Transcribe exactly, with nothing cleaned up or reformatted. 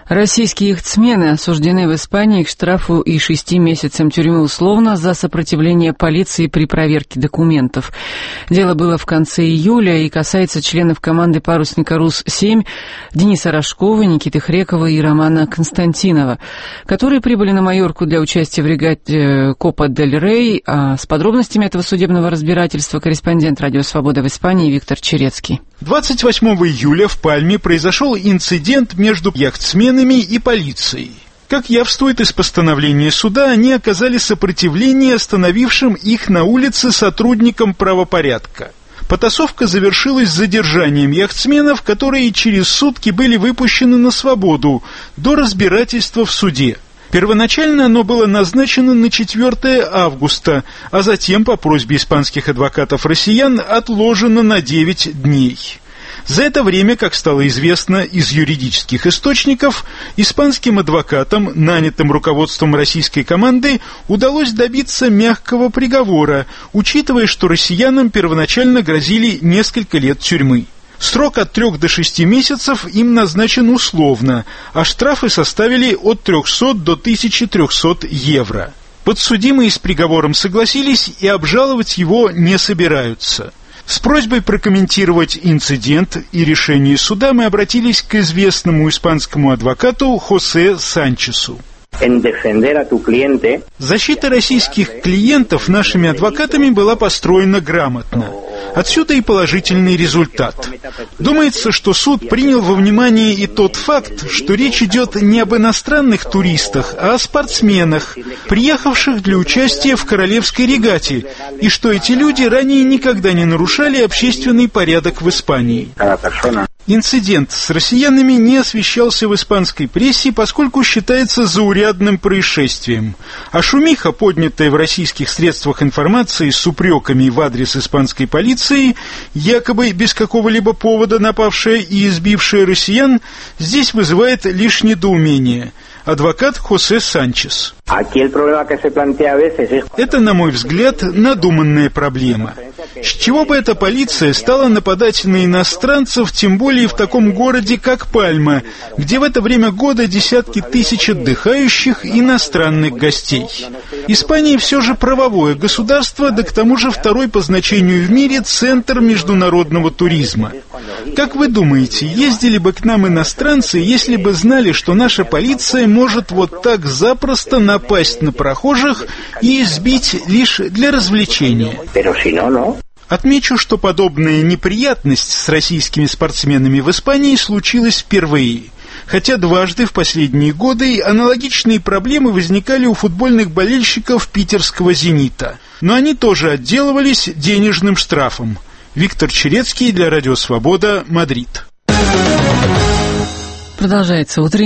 Российские яхтсмены осуждены в Испании к штрафу и шести месяцам тюрьмы условно за сопротивление полиции при проверке документов. Дело было в конце июля и касается членов команды парусника «Рус-семь» Дениса Рожкова, Никиты Хрекова и Романа Константинова, которые прибыли на Майорку для участия в регате Копа дель Рей. А с подробностями этого судебного разбирательства корреспондент «Радио Свобода» в Испании Виктор Черецкий. двадцать восьмого июля в Пальме произошел инцидент между яхтсменами и полицией. Как явствует из постановления суда, они оказали сопротивление остановившим их на улице сотрудникам правопорядка. Потасовка завершилась задержанием яхтсменов, которые через сутки были выпущены на свободу до разбирательства в суде. Первоначально оно было назначено на четвёртое августа, а затем по просьбе испанских адвокатов-россиян отложено на девять дней. За это время, как стало известно из юридических источников, испанским адвокатам, нанятым руководством российской команды, удалось добиться мягкого приговора, учитывая, что россиянам первоначально грозили несколько лет тюрьмы. Срок от трех до шести месяцев им назначен условно, а штрафы составили от трехсот до тысячи трехсот евро. Подсудимые с приговором согласились и обжаловать его не собираются. С просьбой прокомментировать инцидент и решение суда мы обратились к известному испанскому адвокату Хосе Санчесу. Защита российских клиентов нашими адвокатами была построена грамотно. Отсюда и положительный результат. Думается, что суд принял во внимание и тот факт, что речь идет не об иностранных туристах, а о спортсменах, приехавших для участия в королевской регате, и что эти люди ранее никогда не нарушали общественный порядок в Испании. Инцидент с россиянами не освещался в испанской прессе, поскольку считается заурядным происшествием. А шумиха, поднятая в российских средствах информации с упреками в адрес испанской полиции, якобы без какого-либо повода напавшая и избившая россиян, здесь вызывает лишь недоумение. Адвокат Хосе Санчес. Это, на мой взгляд, надуманная проблема. С чего бы эта полиция стала нападать на иностранцев, тем более в таком городе, как Пальма, где в это время года десятки тысяч отдыхающих иностранных гостей? Испания все же правовое государство, да к тому же второй по значению в мире центр международного туризма. Как вы думаете, ездили бы к нам иностранцы, если бы знали, что наша полиция может вот так запросто напасть на прохожих и избить лишь для развлечения? Отмечу, что подобная неприятность с российскими спортсменами в Испании случилась впервые. Хотя дважды в последние годы аналогичные проблемы возникали у футбольных болельщиков питерского «Зенита». Но они тоже отделывались денежным штрафом. Виктор Черецкий для Радио Свобода, Мадрид. Продолжается утренний